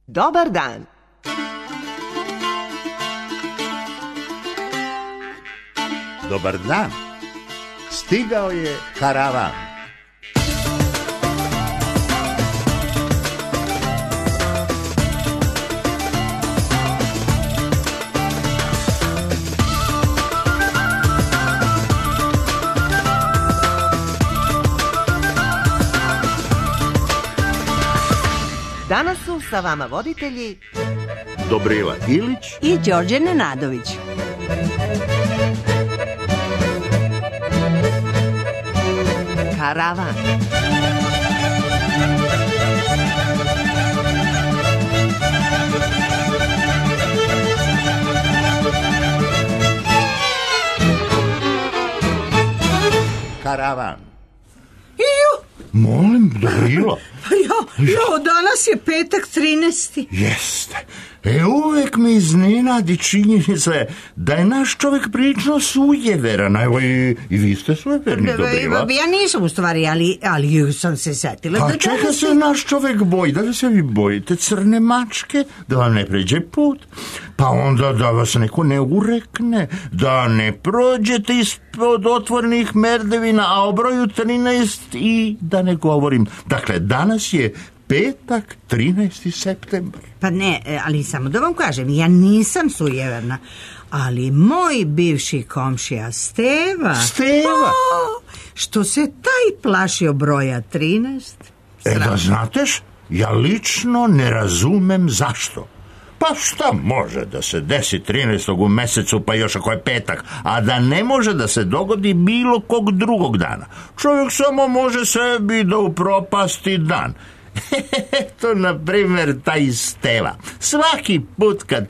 Dobar dan. Dobar dan. Stigao je karavan. Danas su sa vama voditelji Dobrila Ilić i Đorđe Nenadović. Karavan. Karavan. Molim, Dobrila. Jo, danas je petak 13. Jeste. Uvek me iznenadi činjenica da je naš čovjek prilično sujeveran. Evo i vi ste sujeverni, Dobrila. Ja nisam u stvari, ali sam se setila. Pa čega se naš čovjek boji? Da li se vi bojite crne mačke? Da vam ne pređe put? Pa onda da vas neko ne urekne? Da ne prođete ispod otvorenih merdevina, a o broju 13 i da ne govorim. Dakle, danas je petak, 13. septembar. Pa ne, ali samo da vam kažem, ja nisam sujeverna, ali moj bivši komšija Steva... što se taj plašio broja 13... Da znateš, ja lično ne razumem zašto. Pa šta može da se desi 13. u mesecu, pa još ako je petak, a da ne može da se dogodi bilo kog drugog dana? Čovjek samo može sebi da upropasti dan. Eto, na primjer, taj Steva. Svaki put kad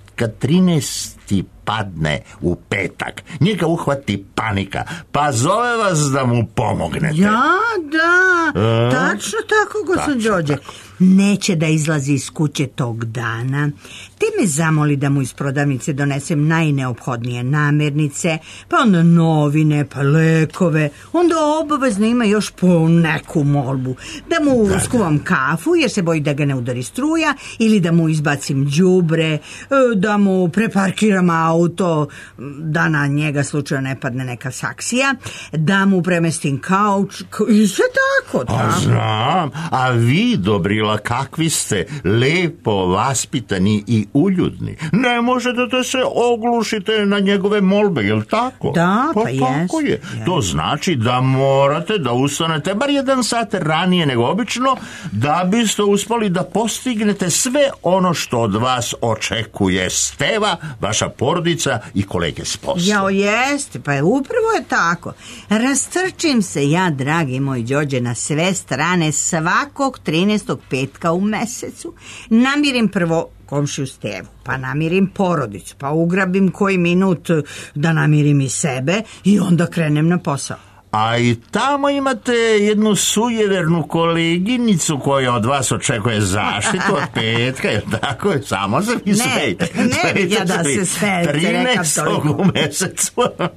13. padne u petak, njega uhvati panika, pa zove vas da mu pomognete. Ja, da, tačno tako, gospodin Đorđe. Neće da izlazi iz kuće tog dana, te me zamoli da mu iz prodavnice donesem najneophodnije namirnice, pa onda novine, pa lekove, onda obavezno ima još po neku molbu, da mu skuvam kafu jer se boji da ga ne udari struja, ili da mu izbacim đubre, da mu preparkiram auto, da na njega slučajno ne padne neka saksija, da mu premestim kauč i sve tako. A znam, a vi, Dobrila, kakvi ste lepo vaspitani i uljudni. Ne možete da se oglušite na njegove molbe, jel tako? Da, pa tako je. To znači da morate da ustanete bar 1 sat ranije nego obično, da biste uspeli da postignete sve ono što od vas očekuje Steva, vaša porodica i kolege s posla. Jao, jeste, pa upravo je tako. Rastrčim se ja, dragi moj Đorđe, na sve strane svakog 13. petka u mesecu. Namirim prvo komšiju Stevu, pa namirim porodicu, pa ugrabim koji minut da namirim i sebe i onda krenem na posao. A i tamo imate jednu sujevernu koleginicu koja od vas očekuje zaštitu od petka, je tako? Samo se vi smejte. Ne, ja da se smejte, rekam toliko. 13. u mesecu.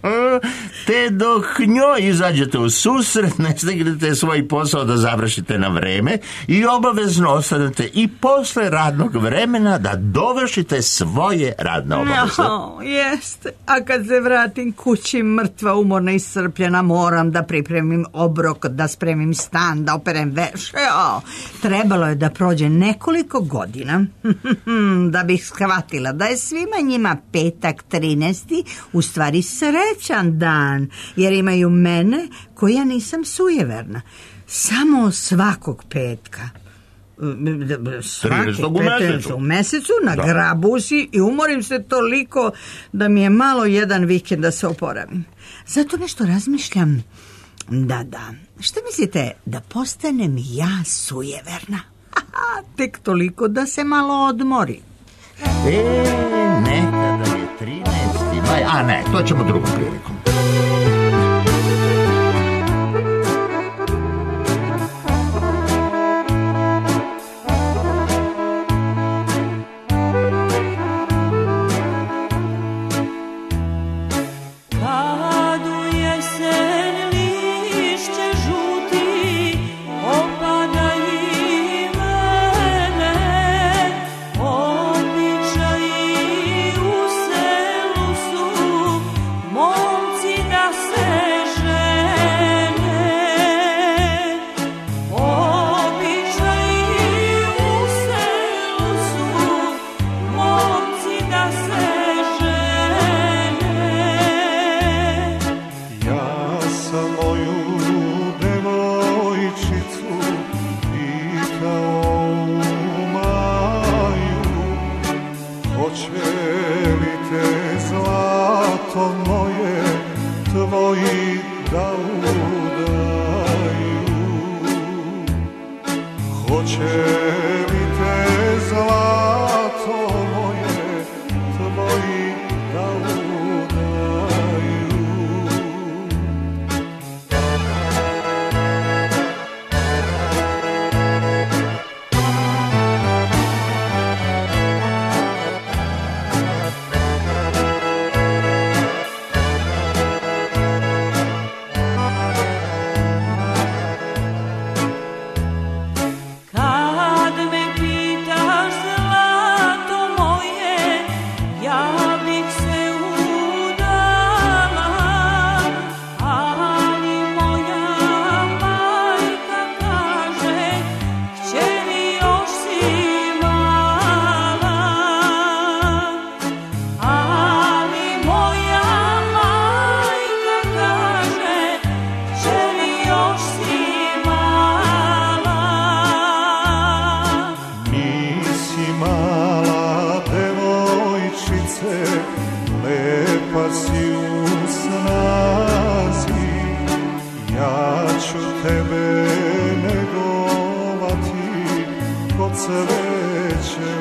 Te dok njoj izađete u susret, ne stignete svoj posao da završite na vreme i obavezno ostanete i posle radnog vremena da dovršite svoje radne obaveze. No, jeste. A kad se vratim kući mrtva, umorna i iscrpljena, moram da pripremim obrok, da spremim stan, da operem veš. Trebalo je da prođe nekoliko godina da bih shvatila da je svima njima petak 13. u stvari srećan dan, jer imaju mene koja nisam sujeverna. Samo svakog petka, 13. u mesecu nagrabu si i umorim se toliko da mi je malo jedan vikend da se oporavim. Zato nešto razmišljam. Da. Šta mislite, da postanem ja sujeverna? Tek toliko da se malo odmori. Nekada je 13. maj, a ne, to ćemo drugom prilikom.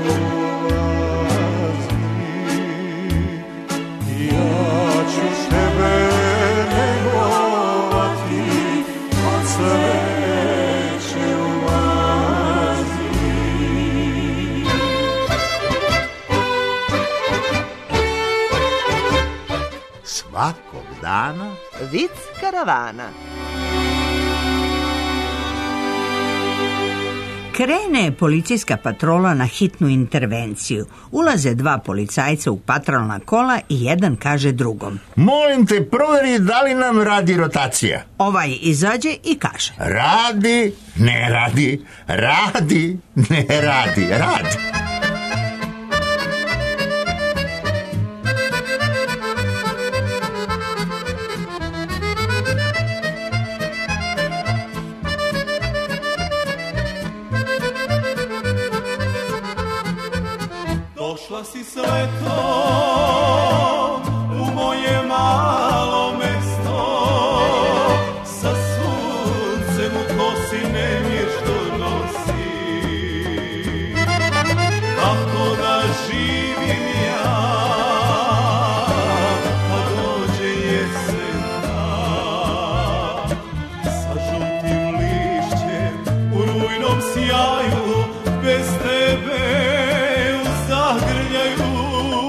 Svakog dana Vic karavana. Krene policijska patrola na hitnu intervenciju. Ulaze dva policajca u patrolna kola i jedan kaže drugom: Molim te, proveri da li nam radi rotacija. Ovaj izađe i kaže: Radi, ne radi, radi, ne radi, radi. Došla si s letom u moje malo mesto, sa suncem u kosi nemir što nosi. Kako da živim ja, kad dođe jesena, sa žutim lišćem u rujnom sjaju, bez tebe zagrljaju.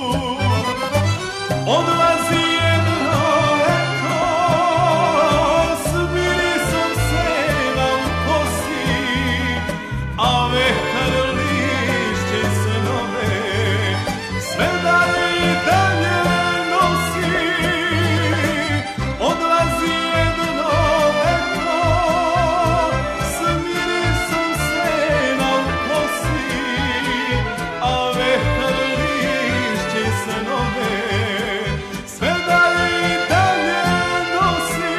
Odlazi jedno leto s mirisom sena u kosi, a vetar lišće snove sve dalje i dalje nosi. Odlazi jedno leto s mirisom sena u kosi, a vetar lišće snove sve dalje i dalje nosi.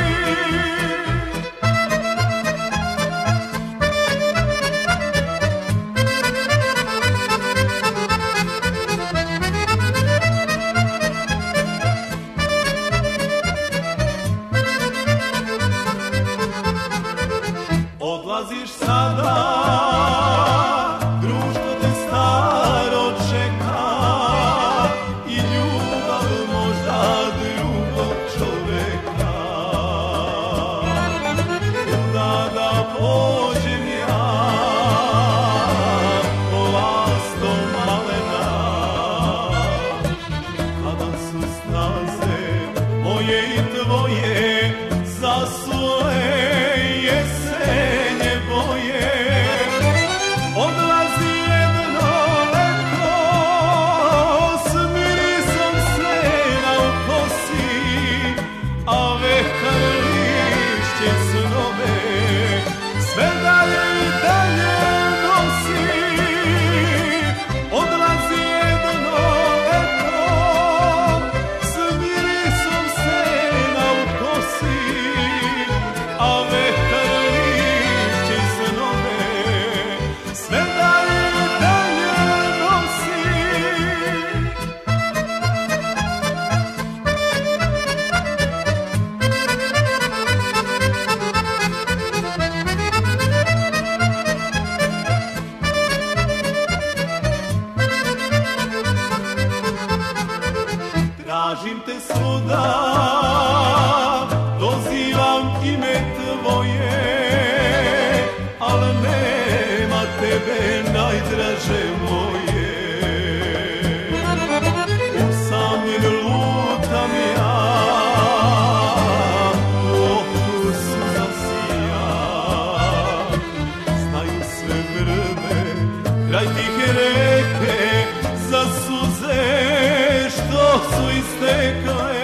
Odlaziš sada, društvo te staro čeka i ljubav možda drugog čoveka. Da pođem ja lastom malena, kada su staze moje i tvoje zasule jesenje boje. Odlazi jedno leto s mirisom sena u kosi, a vetar lišće snove sve dalje i dalje nosi. Odlazi jedno leto s mirisom sena u kosi, a vetar lišće snove sve dalje i dalje nosi. Tražim te svuda, dozivam ime tvoje, ali nema tebe najdraže moje. Usamljen lutam ja, u oku suza sija, znaju sve vrbe kraj tihe reke za suze što su istekle.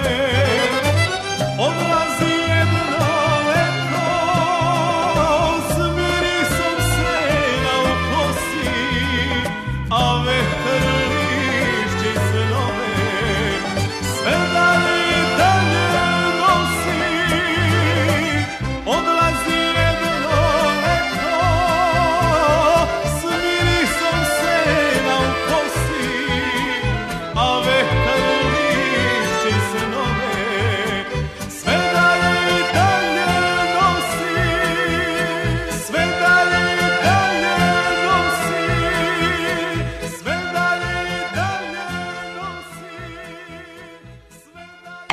Odlazi jedno leto s mirisom sena u kosi, a vetar lišće snove sve dalje i dalje nosi. Odlazi jedno leto s mirisom sena u kosi, a vetar lišće snove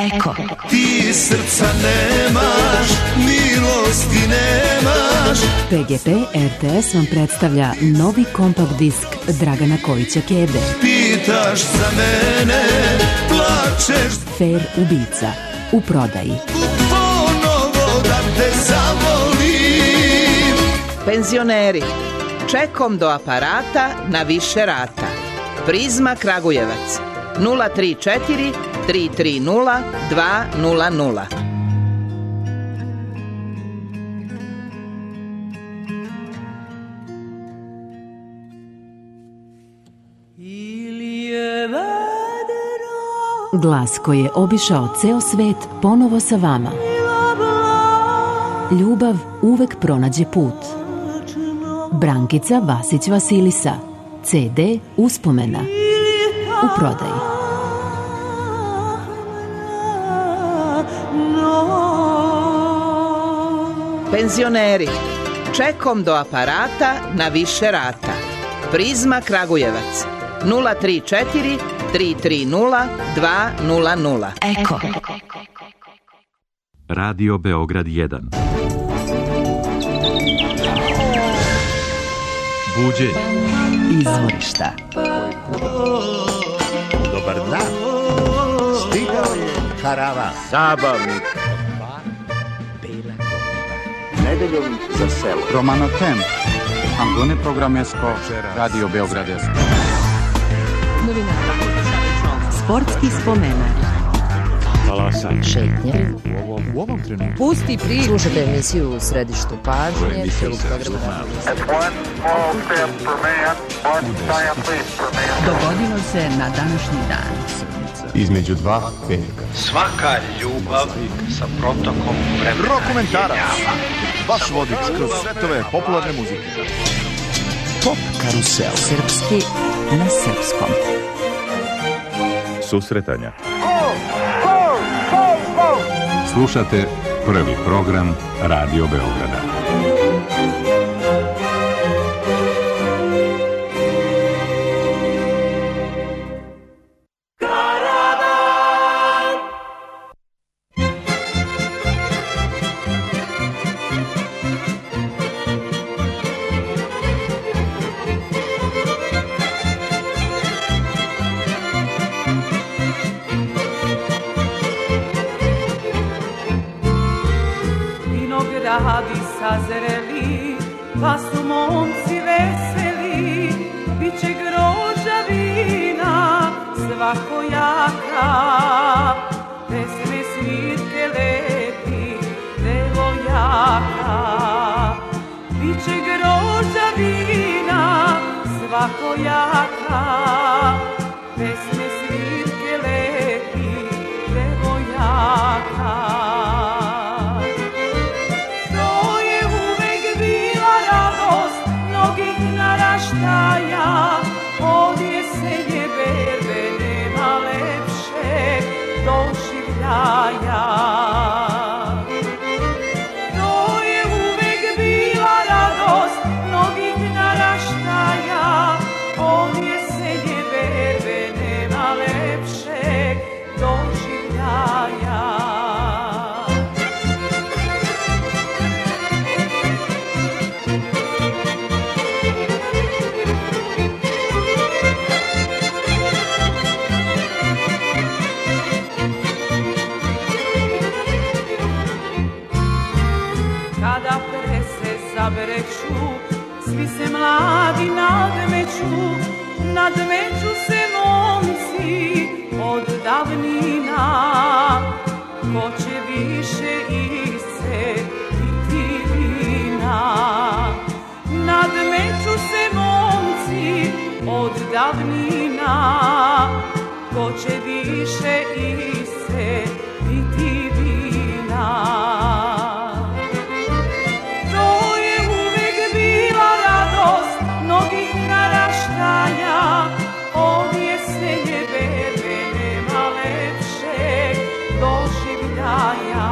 Eko. Ti srca nemaš, milosti nemaš. PGP RTS vam predstavlja novi kompakt disk Dragana Kovića Kebe. Pitaš za mene, plačeš. Fair ubica. U prodaji. Ponovo da te zavolim. Penzioneri. Čekom do aparata na više rata. Prizma Kragujevac. 034 330 200. Glas koji je obišao ceo svet ponovo sa vama. Ljubav uvek pronađe put. Brankica Vasić Vasilisa. CD Uspomena. U prodaji. Penzioneri. Čekom do aparata na više rata. Prizma Kragujevac. 034 330 200. Eko. Radio Beograd 1. Buđenje. Izvorišta. Dobar dan. Stigao je karavan. Zabavnik. Nedeljom za selo. Romano Tem. Angone Programesko. Radio Beograd 1. Sportski spomenak. Talasan. Šetnje. U ovom trenutku. Pusti priču. Slušajte emisiju u središtu pažnje. Dogodilo se na današnji dan. Između dva petka. Svaka ljubav sa protokom vremena. Rokomentarac. Vaš vodič kroz svetove popularne muzike. Pop karusel. Srpski na srpskom. Susretanja. Slušate prvi program Radio Beograda. Vinogradi sazreli, pa su momci veseli, bit će grožđa vina svakojaka, pesme svirke lepi devojaka. Bit će grožđa vina svakojaka, pesme svirke lepi devojaka. Naraštaja, od jesenje berbe nema lepšeg doživljaja. To je uvek bila radost mnogih naraštaja, od jesenje berbe nema lepšeg doživljaja. Zabreću, svi se mladi nadmeću se momci od davnina. Ko će više iscediti vina? Nadmeću se momci od davnina. Ko će više iscediti vina? Mnogih naraštaja, od jesenje berbe nema lepšeg doživljaja.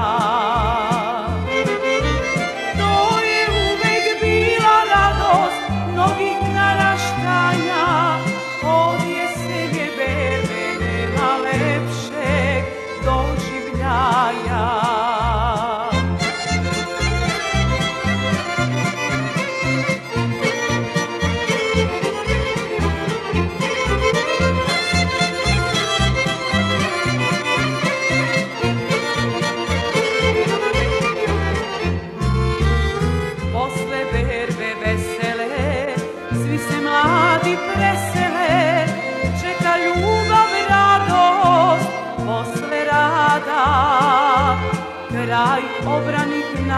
To je uvek bila radost mnogih naraštaja, od jesenje berbe nema lepšeg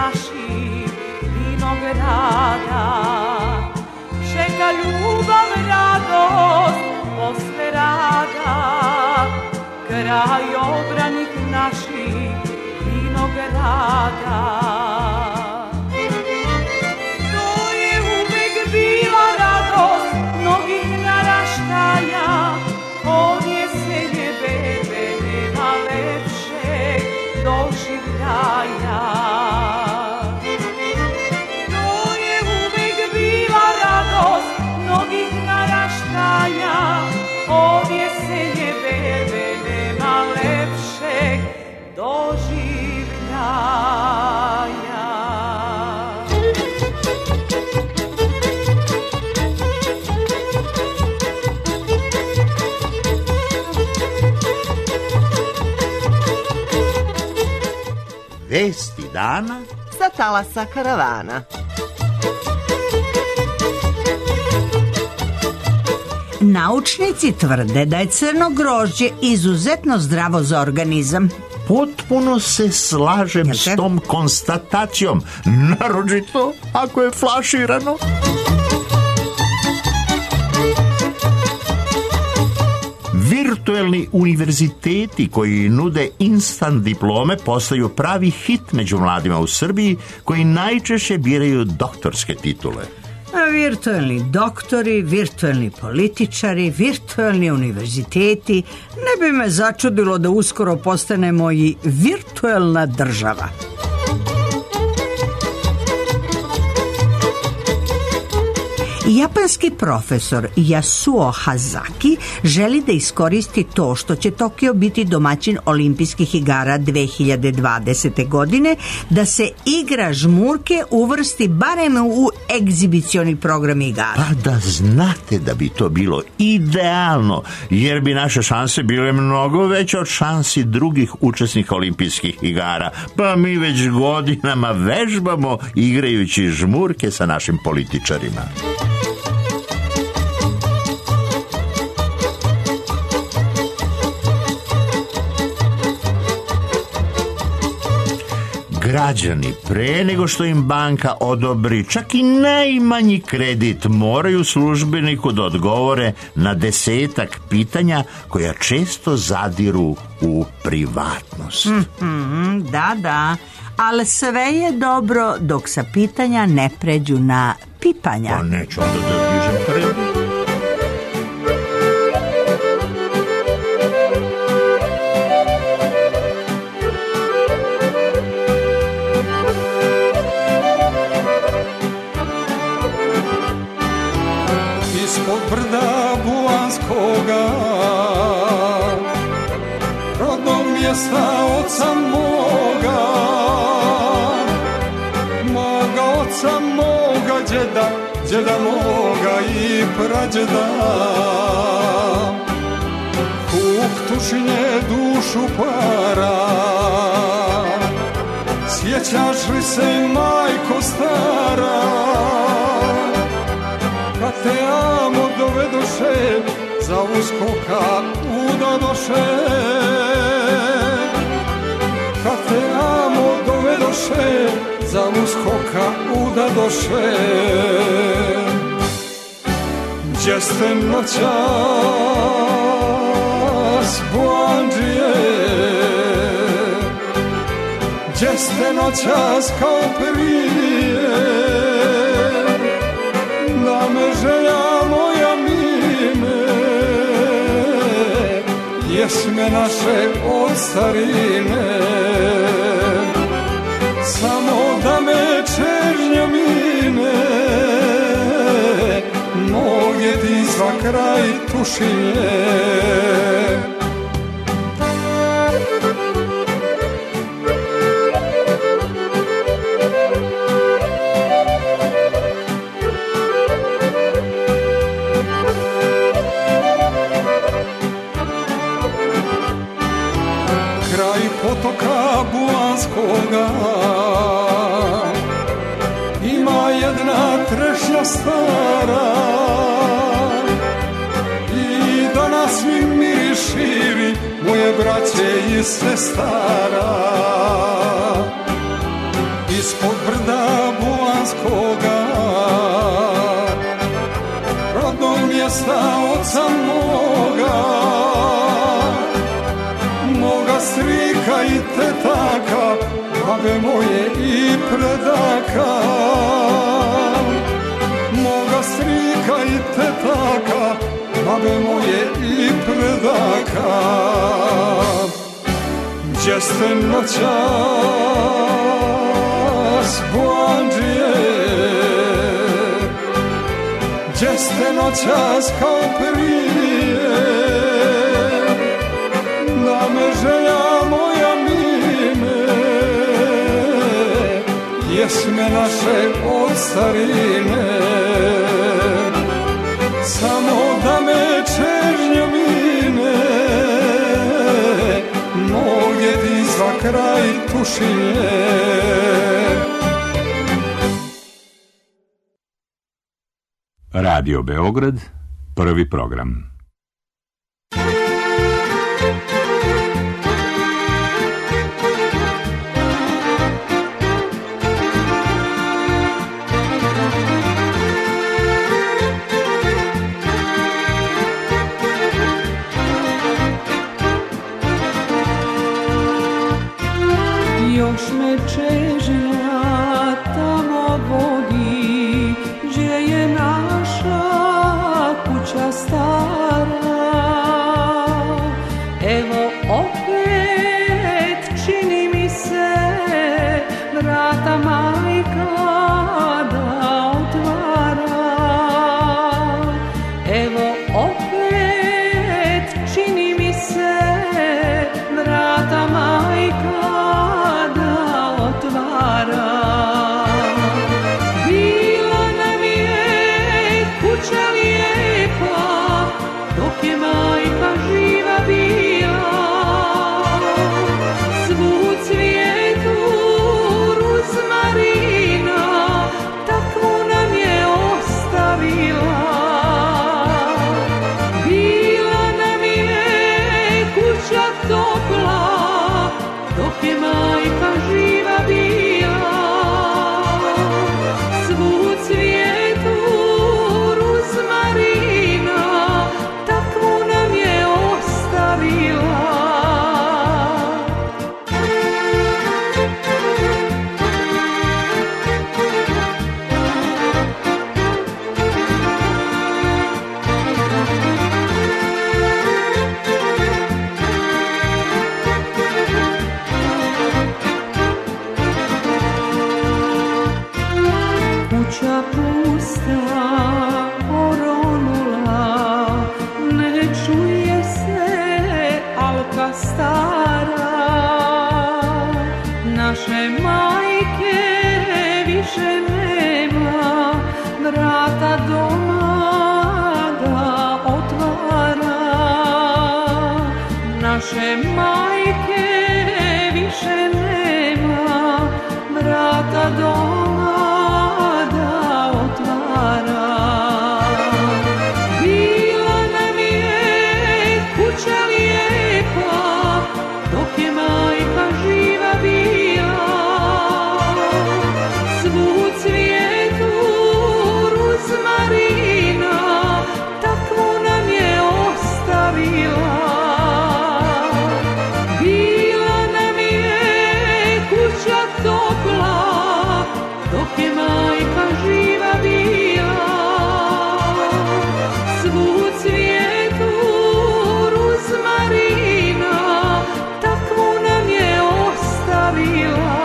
naših vinograda. Čeka ljubav, radost posle rada, kraj obranih naših vinograda. To je uvek bila radost mnogih naraštaja, od jesenje bebe nema lepšeg doživljaja. To je uvek bila radost mnogih naraštaja, od jesenje bebe nema lepšeg doživljaja. Vesti dana sa talasa karavana. Naučnici tvrde da je crno grožđe izuzetno zdravo za organizam. Potpuno se slažem s tom konstatacijom, naročito ako je flaširano. Virtuelni univerziteti koji nude instant diplome postaju pravi hit među mladima u Srbiji, koji najčešće biraju doktorske titule. Virtualni doktori, virtualni političari, virtualni univerziteti. Ne bi me začudilo da uskoro postanemo i virtualna država. Japanski profesor Yasuo Hazaki želi da iskoristi to što će Tokio biti domaćin olimpijskih igara 2020. godine, da se igra žmurke uvrsti barem u egzibicioni program igara. Pa da znate da bi to bilo idealno, jer bi naše šanse bile mnogo veće od šansi drugih učesnika olimpijskih igara. Pa mi već godinama vežbamo igrajući žmurke sa našim političarima. Građani, pre nego što im banka odobri čak i najmanji kredit, moraju službeniku da odgovore na 10 pitanja koja često zadiru u privatnost. Da, ali sve je dobro dok sa pitanja ne pređu na pipanja. Pa neću onda da dižem kredit. Ispod brda Bulanskoga, rodnog mjesta oca moga, oca moga, djeda moga i prađeda. Kuk tušinje dušu para, sjećaš li se, majko stara, kad te amo dovedoše, za uskoka udadoše. Kad te amo dovedoše, za uskoka udadoše. Gdje ste noćas, Boandžije? Gdje ste noćas kao prije? Da me želja moja mine, jesme naše od starine. Samo da me čežnja mine, noge ti za kraj tušinje. Kraj potoka Bulanskoga ima jedna trešnja stara, i danas mi miriši moje braće i sestara. Iz ispod brda Bulanskoga, rodnog mjesta oca moga, moga strika i tetaka, babe moje i predaka, moga strika i tetaka, babe moje i predaka. Gdje ste noćas, Boandžije, gdje ste noćas kao prije, da me želja moja mine, jesme naše od starine, samo da me čežnja mine, noge ti za kraj tušinje. Radio Beograd, prvi program. Još me čežnja tamo vodi, gdje je naša kuća stara. Evo opet čini mi se vrata majka da otvara. Evo opet čini mi se vrata majka da otvara. Bila nam je kuća lijepa dok je majka živa bila. Svu cvijetu ruzmarina takvu nam je ostavila. Bila nam je kuća topla dok je majka živa bila. Svu cvijetu ruzmarina takvu nam je ostavila. Kuća pusta, oronula, ne čuje se alka stara. Naše majke više nema, vrata doma da otvara. Naše majke više nema, vrata doma da otvara. Bila nam je kuća lijepa dok je majka živa bila. Svu cvijetu ruzmarina takvu nam je ostavila. Bila nam je kuća topla dok je majka živa bila. Svu cvijetu ruzmarina takvu nam je ostavila.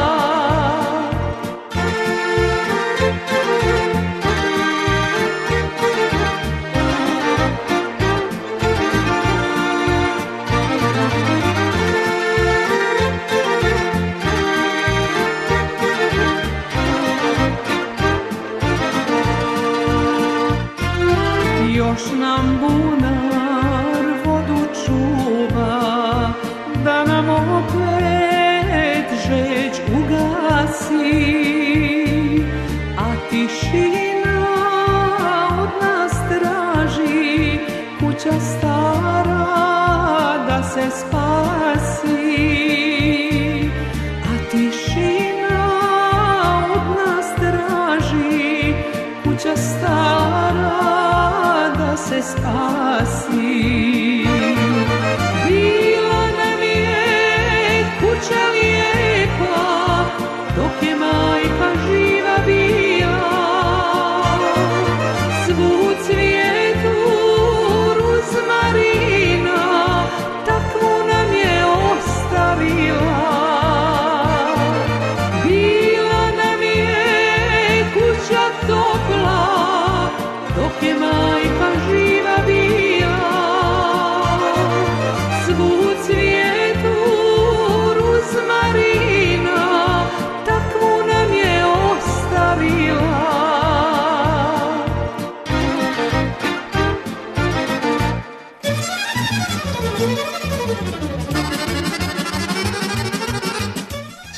Još nam bunar vodu čuva, da nam opet žeć ugasi. A tišina od nas traži, kuća stara da se spasi. A tišina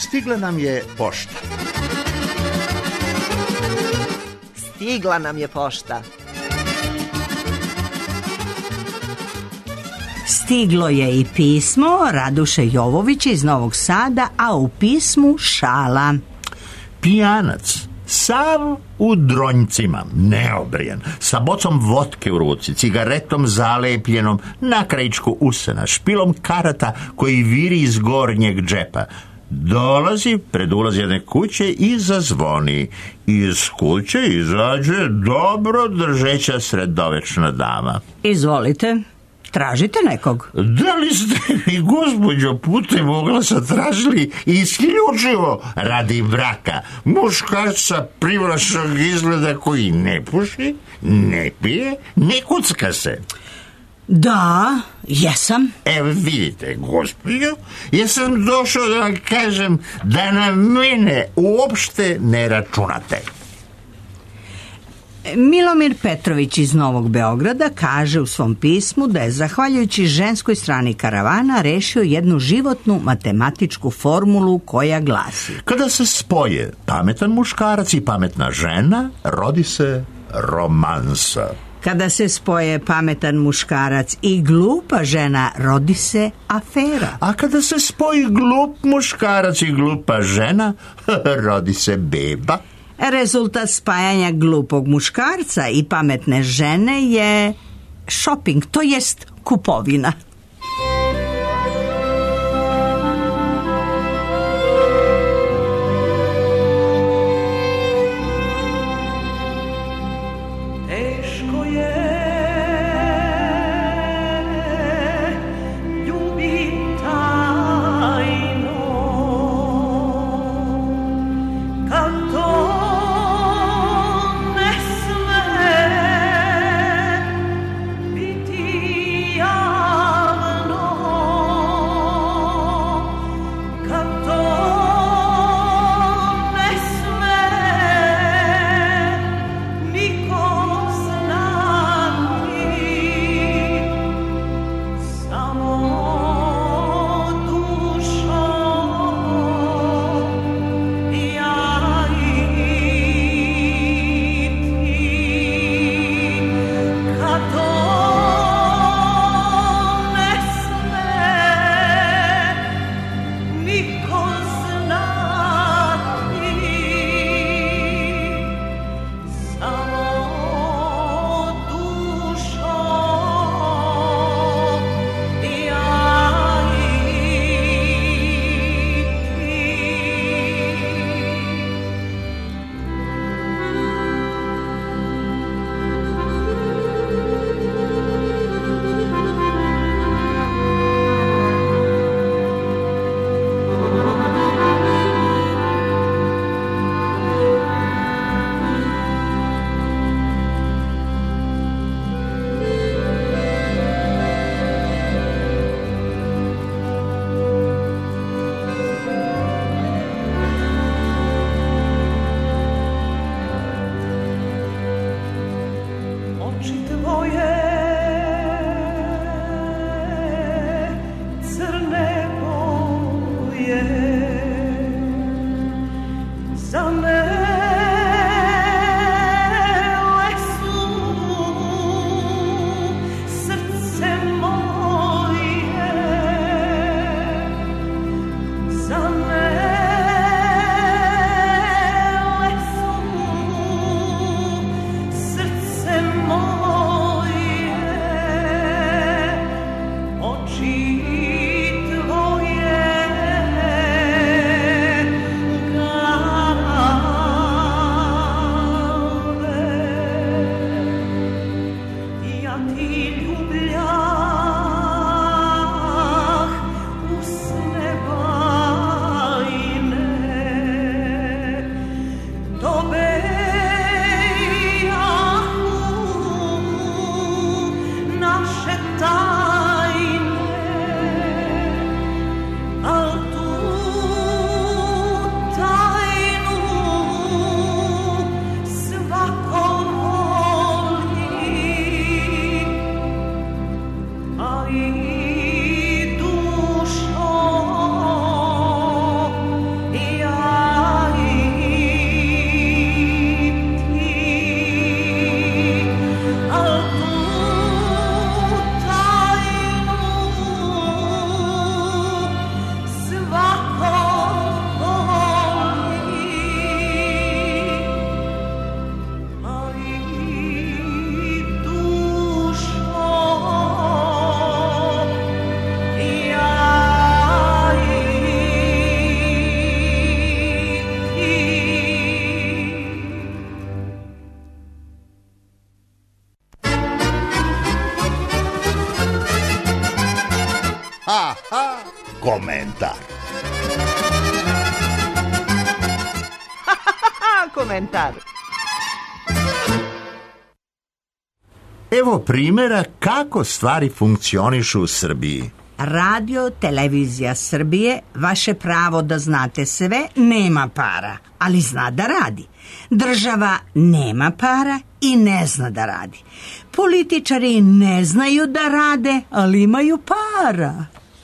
Stigla nam je pošta. Stigla nam je pošta. Stiglo je i pismo Raduše Jovovića iz Novog Sada, a u pismu šala. Pijanac, sav u dronjcima, neobrijan, sa bocom vodke u ruci, cigaretom zalepljenom, na krajičku usana, špilom karata koji viri iz gornjeg džepa. Dolazi pred ulaz jedne kuće i zazvoni. Iz kuće izađe dobro držeća sredovečna dama. Izvolite, tražite nekog? Da li ste vi, gospođo, putem oglasa tražili isključivo radi braka muškarca privlačnog izgleda koji ne puši, ne pije, ne kucka se? Da, jesam. Evo vidite, gospođo, jesam došao da vam kažem da na mene uopšte ne računate. Milomir Petrović iz Novog Beograda kaže u svom pismu da je zahvaljujući ženskoj strani karavana rešio jednu životnu matematičku formulu koja glasi: kada se spoje pametan muškarac i pametna žena, rodi se romansa. Kada se spoje pametan muškarac i glupa žena, rodi se afera. A kada se spoji glup muškarac i glupa žena, rodi se beba. Rezultat spajanja glupog muškarca i pametne žene je shopping, to jest kupovina. Komentar. Komentar. Evo primjera kako stvari funkcionišu u Srbiji. Radio Televizija Srbije, vaše pravo da znate sve, nema para, ali zna da radi. Država nema para i ne zna da radi. Političari ne znaju da rade, ali imaju para.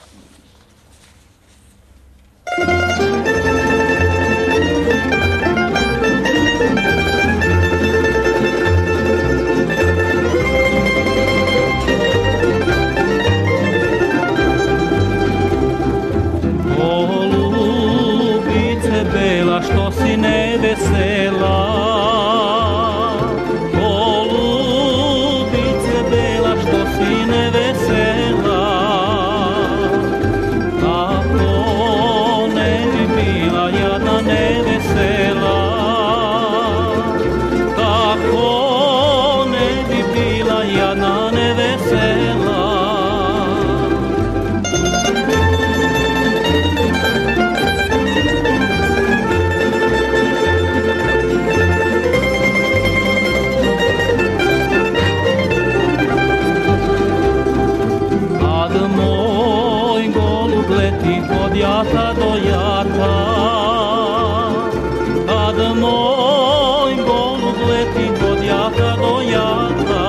Što si nevesela, o lubice bela, što si nevesela, ako ne bi bila jadna nevesela, ako ne bi bila jadna nevesela. Jata do jata, kad moj golub leti od jata do jata.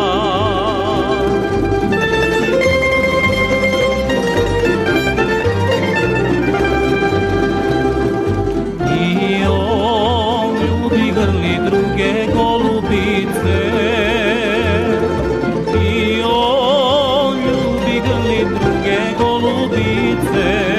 I on ljubi grli druge golubice, i on ljubi grli druge golubice.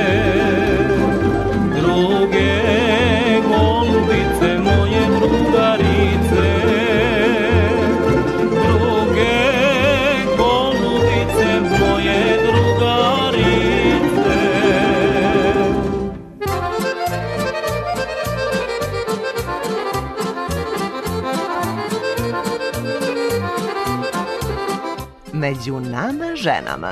Među nama ženama.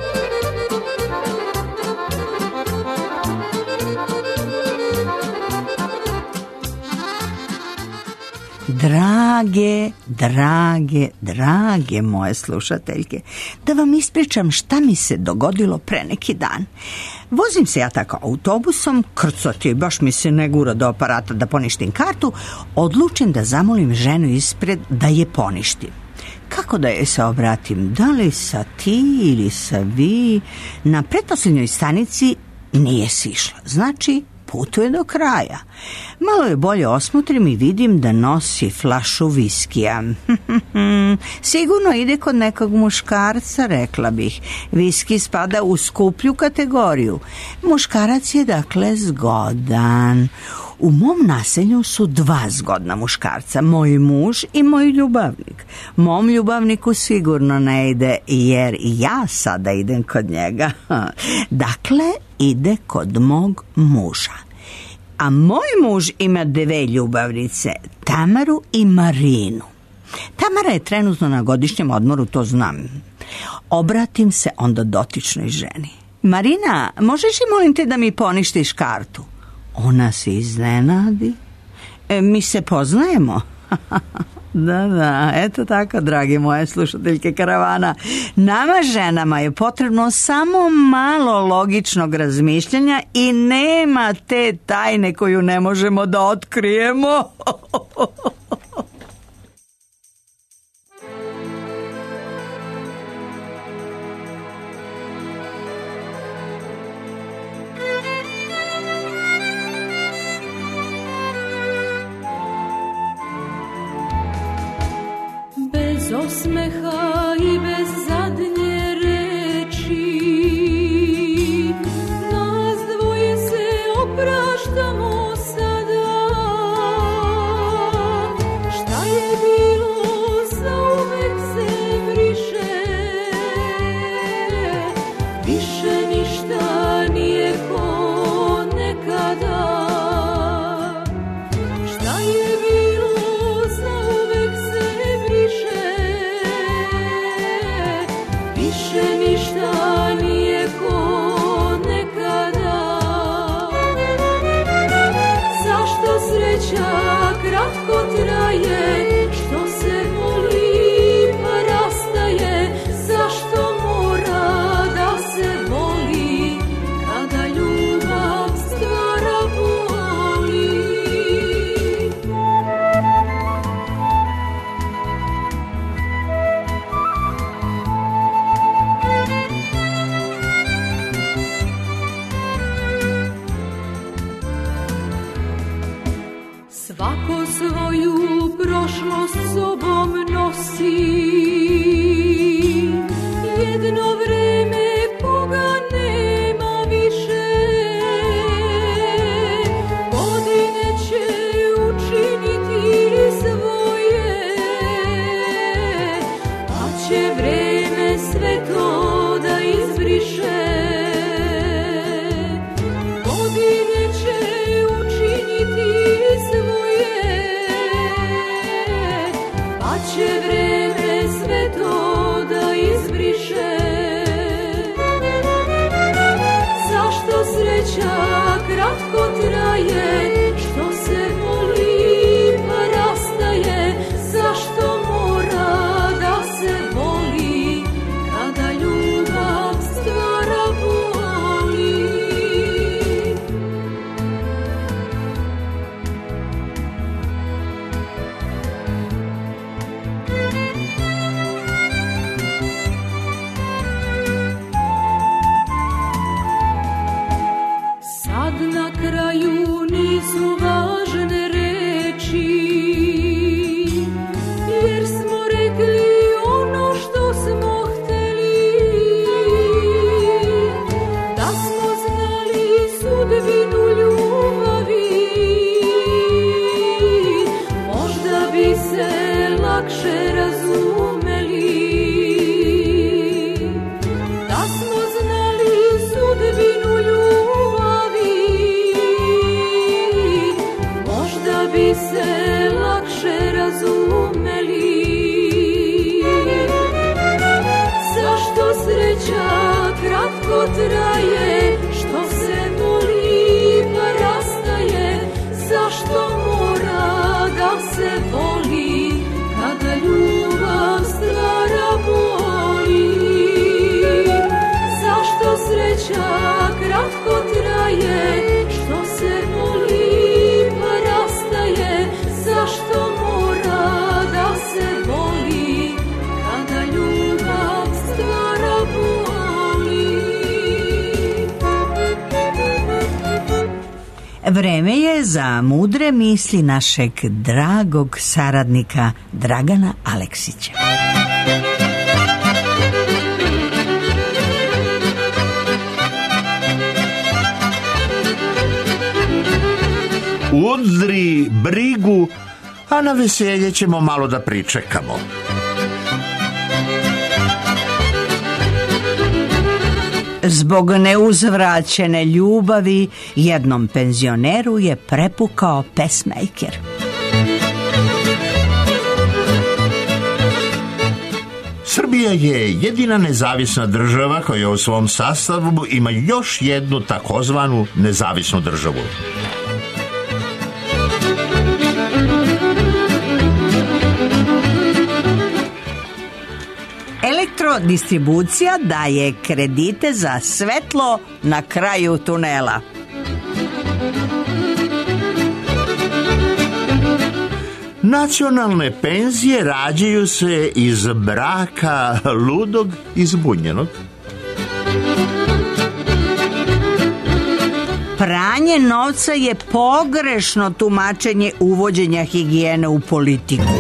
Drage moje slušateljke, da vam ispričam šta mi se dogodilo pre neki dan. Vozim se ja tako autobusom, krcati, baš mi se ne gura do aparata da poništim kartu, odlučim da zamolim ženu ispred da je poništim. Kako da je se obratim, da li sa ti ili sa vi? Na pretposlednjoj stanici nije sišla, znači putuje do kraja. Malo je bolje osmotrim i vidim da nosi flašu viskija. Sigurno ide kod nekog muškarca, rekla bih. Viski spada u skuplju kategoriju. Muškarac je dakle zgodan. U mom naselju su 2 zgodna muškarca, moj muž i moj ljubavnik. Mom ljubavniku sigurno ne ide, jer ja sada idem kod njega. Dakle, ide kod mog muža. A moj muž ima 2 ljubavnice, Tamaru i Marinu. Tamara je trenutno na godišnjem odmoru, to znam. Obratim se onda dotičnoj ženi. Marina, možeš li molim te da mi poništiš kartu? Ona se iznenadi. Mi se poznajemo? Da, eto tako, dragi moje slušateljke karavana. Nama ženama je potrebno samo malo logičnog razmišljanja i nema te tajne koju ne možemo da otkrijemo. Bez osmeha i bez zadnje reči, nas dvoje se opraštamo sada. Šta je bilo, zauvek se briše, više ništa nije ko nekada. Šta je bilo, zauvek se briše, više ništa nije ko jedno vreme Boga nema više, godine će učiniti svoje, pa će vreme sve to da izbriše. Godine će učiniti svoje, pa će vreme sve to da izbriše. Zašto sreća kratko traje, što se voli pa rastaje, zašto mora da se voli kada ljubav stvara boli. Sad na kraju nisu važne reči, jer smo rekli ono što smo hteli, da smo znali sudbinu ljubavi, možda bi se lakše razumeli. Da smo znali sudbinu ljubavi, možda bi se lakše razumeli. Zašto sreća kratko traje, što se voli pa rastaje, zašto mora da se voli kada ljubav stvara boli. Zašto sreća kratko traje, što se voli pa rastaje, zašto mora da se voli kada ljubav stvara boli. Vreme je za mudre misli našeg dragog saradnika Dragana Aleksića. Udri brigu, a na veselje ćemo malo da pričekamo. Zbog neuzvraćene ljubavi jednom penzioneru je prepukao pesmejker. Srbija je jedina nezavisna država koja u svom sastavu ima još jednu takozvanu nezavisnu državu. Elektrodistribucija daje kredite za svetlo na kraju tunela. Nacionalne penzije rađaju se iz braka ludog i zbunjenog. Pranje novca je pogrešno tumačenje uvođenja higijene u politiku.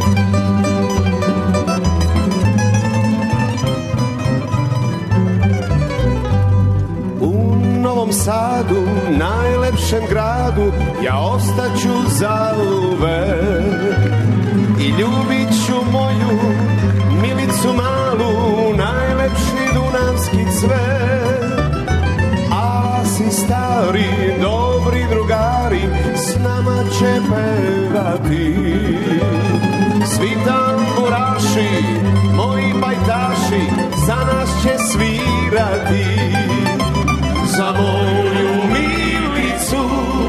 Sadu, najlepšem gradu, ja ostaću zauvek i ljubit ću moju milicu malu, najlepši dunavski cvet. A si stari, dobri drugari, s nama će pevati svi tamburaši, moji bajtaši, za nas će svirati. Za moju milicu,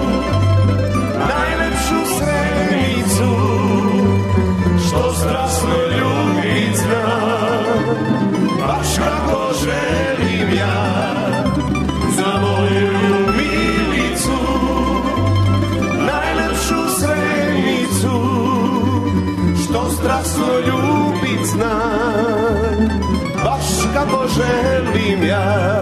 najlepšu sredicu, što strasno ljubit zna, baš kako želim ja. Za moju milicu, najlepšu sredicu, što strasno ljubit zna, baš kako želim ja.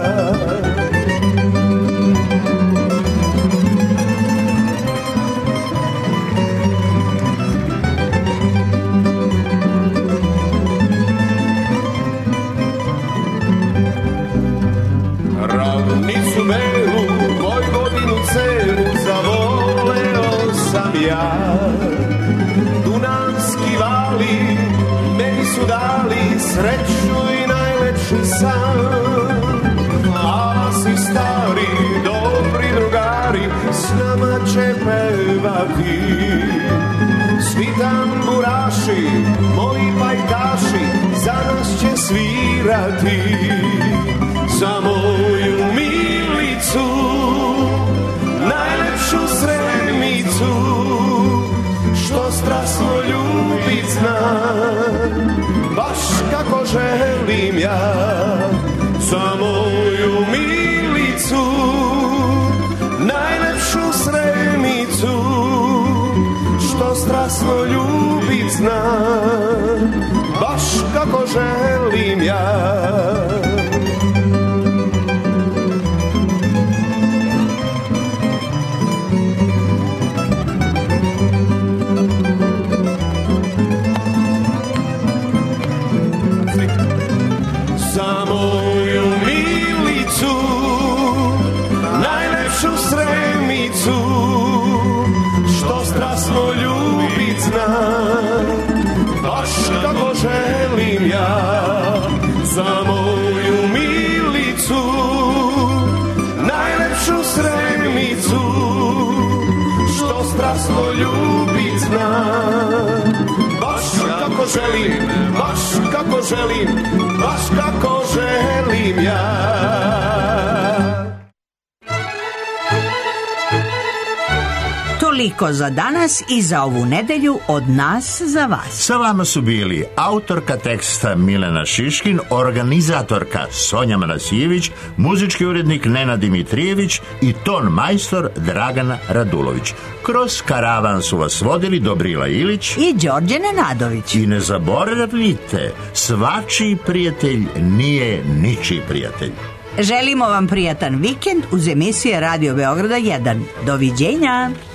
ja. Dunavski vali meni su dali sreću i najlepši san. A svi stari, dobri drugari s nama će pevati. Svi tamburaši, moji pajtaši za nas će svirati. Za moju Milicu, najlepšu Sremicu, što strasno ljubit zna, baš kako želim ja. Za moju Milicu, najlepšu Sremicu, što strasno ljubit zna, baš kako želim ja. Za moju Milicu, najlepšu Sremicu, što strasno ljubit zna, baš kako želim ja. Za moju Milicu, najlepšu Sremicu, što strasno ljubit zna, baš kako želim, baš kako želim, baš kako želim ja. Toliko za danas i za ovu nedelju od nas za vas. Sa vama su bili autorka teksta Milena Šiškin, organizatorka Sonja Manasijević, muzički urednik Nenad Dimitrijević i ton majstor Dragana Radulović. Kroz karavan su vas vodili Dobrila Ilić i Đorđe Nenadović. I ne zaboravite, svačiji prijatelj nije ničiji prijatelj. Želimo vam prijatan vikend uz emisije Radio Beograda 1. Doviđenja!